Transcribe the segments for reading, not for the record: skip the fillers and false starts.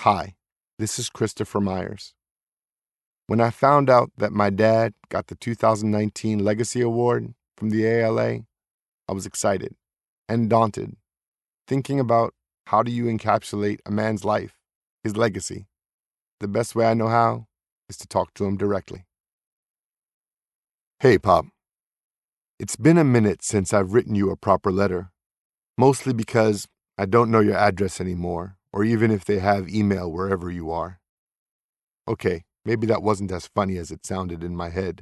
Hi, this is Christopher Myers. When I found out that my dad got the 2019 Legacy Award from the ALA, I was excited and daunted, thinking about how do you encapsulate a man's life, his legacy. The best way I know how is to talk to him directly. Hey, Pop. It's been a minute since I've written you a proper letter, mostly because I don't know your address anymore, or even if they have email wherever you are. Okay, maybe that wasn't as funny as it sounded in my head.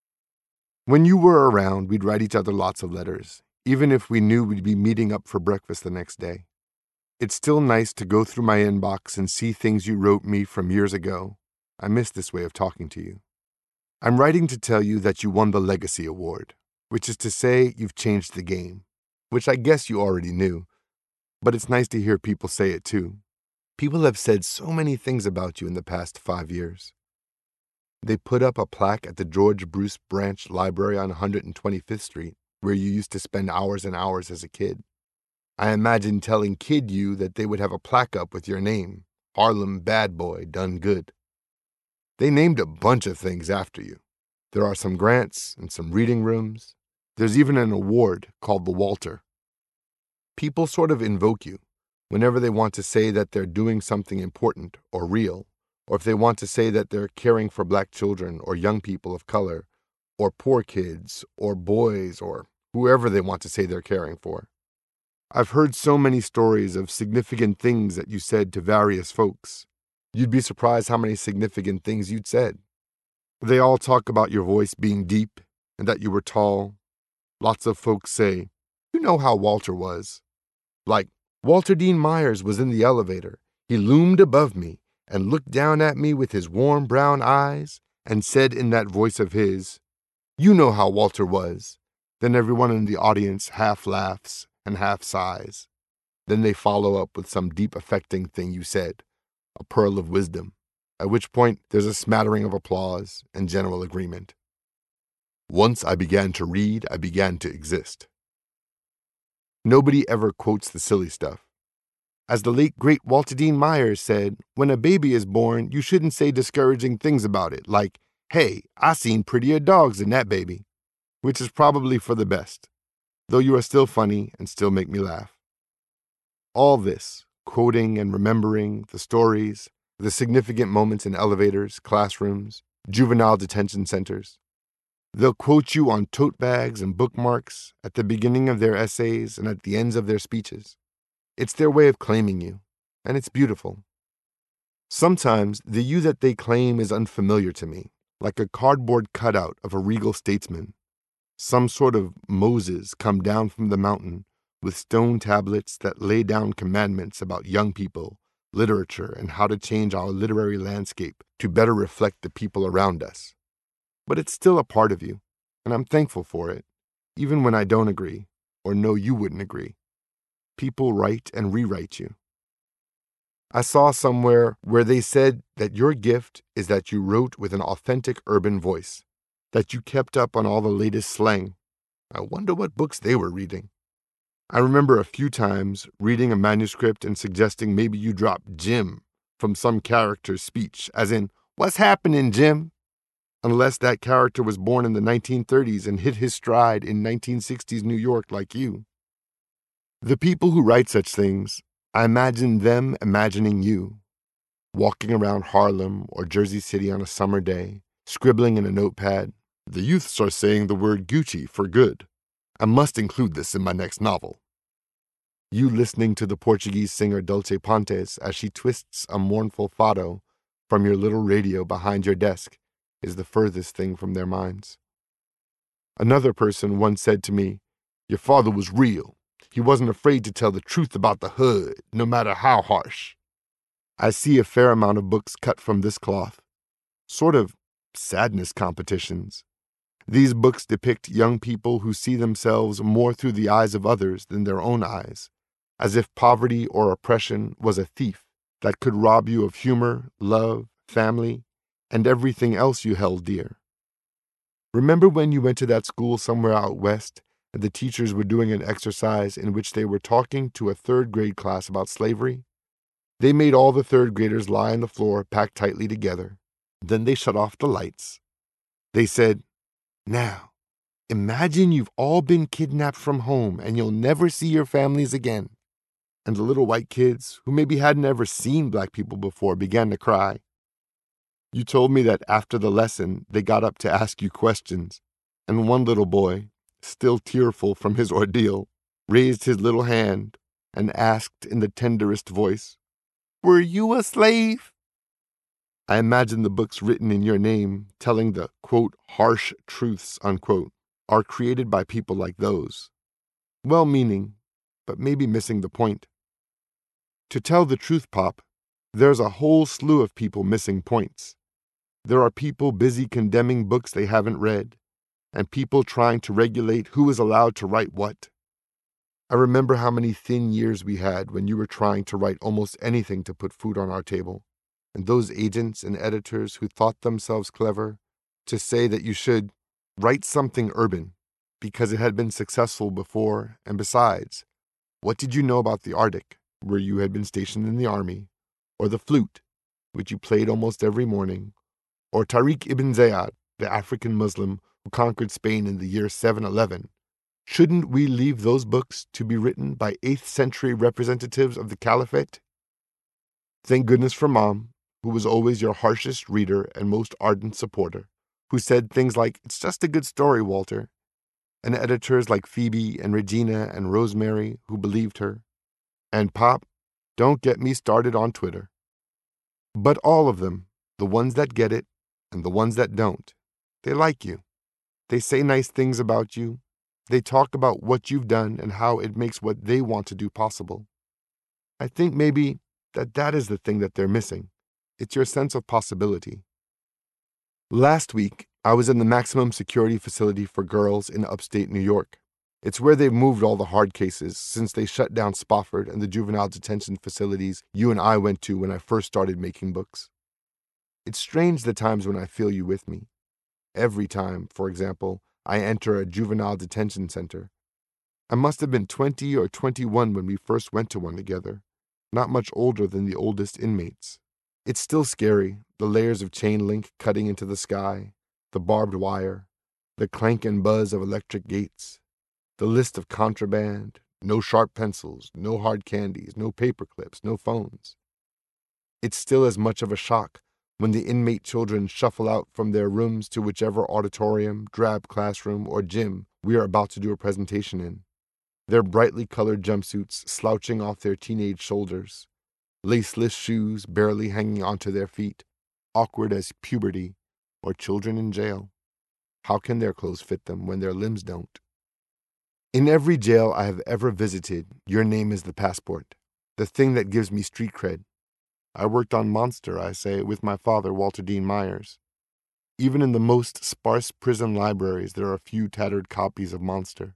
When you were around, we'd write each other lots of letters, even if we knew we'd be meeting up for breakfast the next day. It's still nice to go through my inbox and see things you wrote me from years ago. I miss this way of talking to you. I'm writing to tell you that you won the Legacy Award, which is to say you've changed the game, which I guess you already knew, but it's nice to hear people say it too. People have said so many things about you in the past 5 years. They put up a plaque at the George Bruce Branch Library on 125th Street, where you used to spend hours and hours as a kid. I imagine telling Kid you that they would have a plaque up with your name, Harlem Bad Boy Done Good. They named a bunch of things after you. There are some grants and some reading rooms. There's even an award called the Walter. People sort of invoke you whenever they want to say that they're doing something important or real, or if they want to say that they're caring for black children or young people of color, or poor kids, or boys, or whoever they want to say they're caring for. I've heard so many stories of significant things that you said to various folks. You'd be surprised how many significant things you'd said. They all talk about your voice being deep and that you were tall. Lots of folks say, you know how Walter was. Like, Walter Dean Myers was in the elevator. He loomed above me and looked down at me with his warm brown eyes and said in that voice of his, you know how Walter was. Then everyone in the audience half laughs and half sighs. Then they follow up with some deep affecting thing you said, a pearl of wisdom, at which point there's a smattering of applause and general agreement. Once I began to read, I began to exist. Nobody ever quotes the silly stuff. As the late great Walter Dean Myers said, when a baby is born, you shouldn't say discouraging things about it, like, hey, I seen prettier dogs than that baby, which is probably for the best, though you are still funny and still make me laugh. All this, quoting and remembering the stories, the significant moments in elevators, classrooms, juvenile detention centers. They'll quote you on tote bags and bookmarks at the beginning of their essays and at the ends of their speeches. It's their way of claiming you, and it's beautiful. Sometimes the you that they claim is unfamiliar to me, like a cardboard cutout of a regal statesman. Some sort of Moses come down from the mountain with stone tablets that lay down commandments about young people, literature, and how to change our literary landscape to better reflect the people around us. But it's still a part of you, and I'm thankful for it, even when I don't agree, or know you wouldn't agree. People write and rewrite you. I saw somewhere where they said that your gift is that you wrote with an authentic urban voice, that you kept up on all the latest slang. I wonder what books they were reading. I remember a few times reading a manuscript and suggesting maybe you drop Jim from some character's speech, as in, what's happening, Jim? Unless that character was born in the 1930s and hit his stride in 1960s New York like you. The people who write such things, I imagine them imagining you, walking around Harlem or Jersey City on a summer day, scribbling in a notepad. The youths are saying the word Gucci for good. I must include this in my next novel. You listening to the Portuguese singer Dulce Pontes as she twists a mournful fado from your little radio behind your desk is the furthest thing from their minds. Another person once said to me, your father was real. He wasn't afraid to tell the truth about the hood, no matter how harsh. I see a fair amount of books cut from this cloth, sort of sadness competitions. These books depict young people who see themselves more through the eyes of others than their own eyes, as if poverty or oppression was a thief that could rob you of humor, love, family, and everything else you held dear. Remember when you went to that school somewhere out west and the teachers were doing an exercise in which they were talking to a third grade class about slavery? They made all the third graders lie on the floor packed tightly together. Then they shut off the lights. They said, "Now, imagine you've all been kidnapped from home and you'll never see your families again." And the little white kids, who maybe hadn't ever seen black people before, began to cry. You told me that after the lesson, they got up to ask you questions, and one little boy, still tearful from his ordeal, raised his little hand and asked in the tenderest voice, "Were you a slave?" I imagine the books written in your name telling the, quote, harsh truths, unquote, are created by people like those. Well-meaning, but maybe missing the point. To tell the truth, Pop, there's a whole slew of people missing points. There are people busy condemning books they haven't read, and people trying to regulate who is allowed to write what. I remember how many thin years we had when you were trying to write almost anything to put food on our table, and those agents and editors who thought themselves clever to say that you should write something urban because it had been successful before, and besides, what did you know about the Arctic, where you had been stationed in the army, or the flute, which you played almost every morning, or Tariq ibn Ziyad, the African Muslim who conquered Spain in the year 711? Shouldn't we leave those books to be written by 8th century representatives of the Caliphate? Thank goodness for Mom, who was always your harshest reader and most ardent supporter, who said things like, "It's just a good story, Walter," and editors like Phoebe and Regina and Rosemary who believed her. And Pop, don't get me started on Twitter. But all of them, the ones that get it and the ones that don't, they like you. They say nice things about you. They talk about what you've done and how it makes what they want to do possible. I think maybe that is the thing that they're missing. It's your sense of possibility. Last week, I was in the maximum security facility for girls in upstate New York. It's where they've moved all the hard cases since they shut down Spofford and the juvenile detention facilities you and I went to when I first started making books. It's strange the times when I feel you with me. Every time, for example, I enter a juvenile detention center. I must have been 20 or 21 when we first went to one together, not much older than the oldest inmates. It's still scary, the layers of chain link cutting into the sky, the barbed wire, the clank and buzz of electric gates, the list of contraband, no sharp pencils, no hard candies, no paper clips, no phones. It's still as much of a shock when the inmate children shuffle out from their rooms to whichever auditorium, drab classroom, or gym we are about to do a presentation in. Their brightly colored jumpsuits slouching off their teenage shoulders, laceless shoes barely hanging onto their feet, awkward as puberty or children in jail. How can their clothes fit them when their limbs don't? In every jail I have ever visited, your name is the passport, the thing that gives me street cred. I worked on Monster, I say, with my father, Walter Dean Myers. Even in the most sparse prison libraries, there are a few tattered copies of Monster.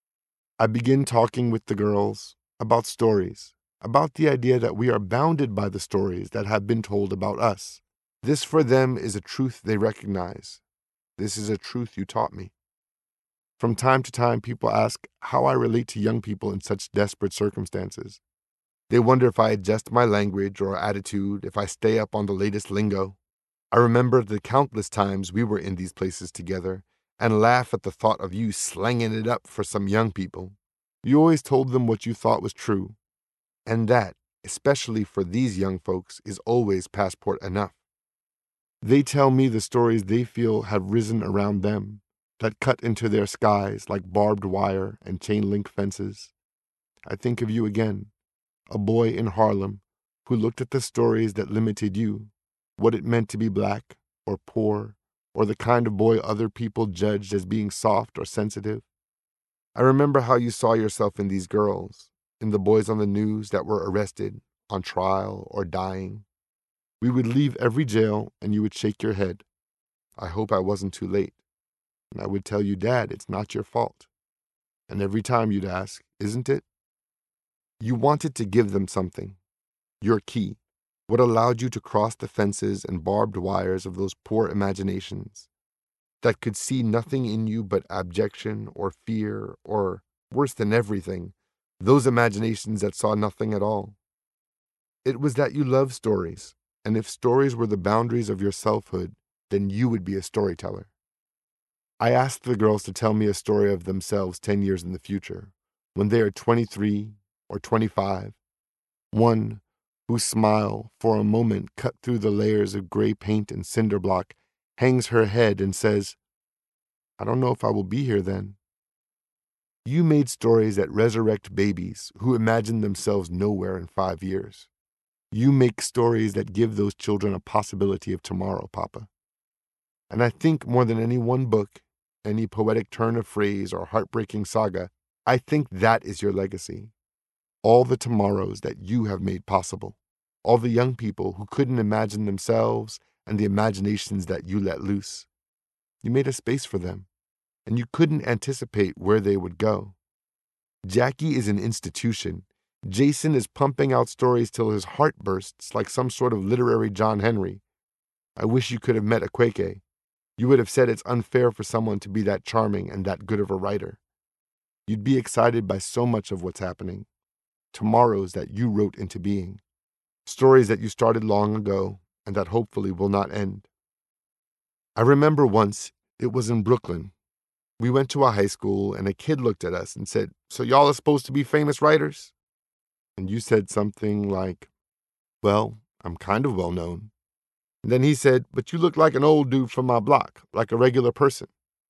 I begin talking with the girls about stories, about the idea that we are bounded by the stories that have been told about us. This for them is a truth they recognize. This is a truth you taught me. From time to time, people ask how I relate to young people in such desperate circumstances. They wonder if I adjust my language or attitude, if I stay up on the latest lingo. I remember the countless times we were in these places together and laugh at the thought of you slanging it up for some young people. You always told them what you thought was true, and that, especially for these young folks, is always passport enough. They tell me the stories they feel have risen around them, that cut into their skies like barbed wire and chain link fences. I think of you again, a boy in Harlem who looked at the stories that limited you, what it meant to be black or poor, or the kind of boy other people judged as being soft or sensitive. I remember how you saw yourself in these girls, in the boys on the news that were arrested, on trial, or dying. We would leave every jail and you would shake your head. I hope I wasn't too late. And I would tell you, Dad, it's not your fault. And every time you'd ask, isn't it? You wanted to give them something, your key, what allowed you to cross the fences and barbed wires of those poor imaginations that could see nothing in you but abjection or fear or, worse than everything, those imaginations that saw nothing at all. It was that you love stories, and if stories were the boundaries of your selfhood, then you would be a storyteller. I asked the girls to tell me a story of themselves 10 years in the future, when they are 23 or 25, one whose smile, for a moment cut through the layers of gray paint and cinder block, hangs her head and says, I don't know if I will be here then. You made stories that resurrect babies who imagine themselves nowhere in 5 years. You make stories that give those children a possibility of tomorrow, Papa. And I think more than any one book, any poetic turn of phrase or heartbreaking saga, I think that is your legacy. All the tomorrows that you have made possible. All the young people who couldn't imagine themselves and the imaginations that you let loose. You made a space for them, and you couldn't anticipate where they would go. Jackie is an institution. Jason is pumping out stories till his heart bursts like some sort of literary John Henry. I wish you could have met Akweke. You would have said it's unfair for someone to be that charming and that good of a writer. You'd be excited by so much of what's happening. Tomorrows that you wrote into being. Stories that you started long ago and that hopefully will not end. I remember once, it was in Brooklyn. We went to a high school and a kid looked at us and said, so y'all are supposed to be famous writers? And you said something like, well, I'm kind of well known. And then he said, but you look like an old dude from my block, like a regular person.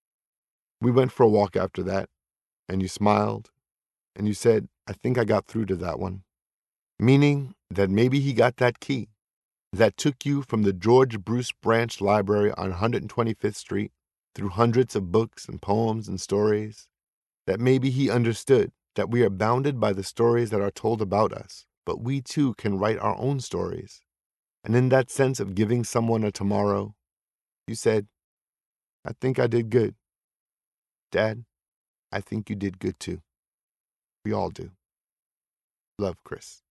We went for a walk after that, and you smiled, and you said, I think I got through to that one. Meaning that maybe he got that key that took you from the George Bruce Branch Library on 125th Street through hundreds of books and poems and stories, that maybe he understood that we are bounded by the stories that are told about us, but we too can write our own stories. And in that sense of giving someone a tomorrow, you said, I think I did good. Dad, I think you did good too. We all do. Love, Chris.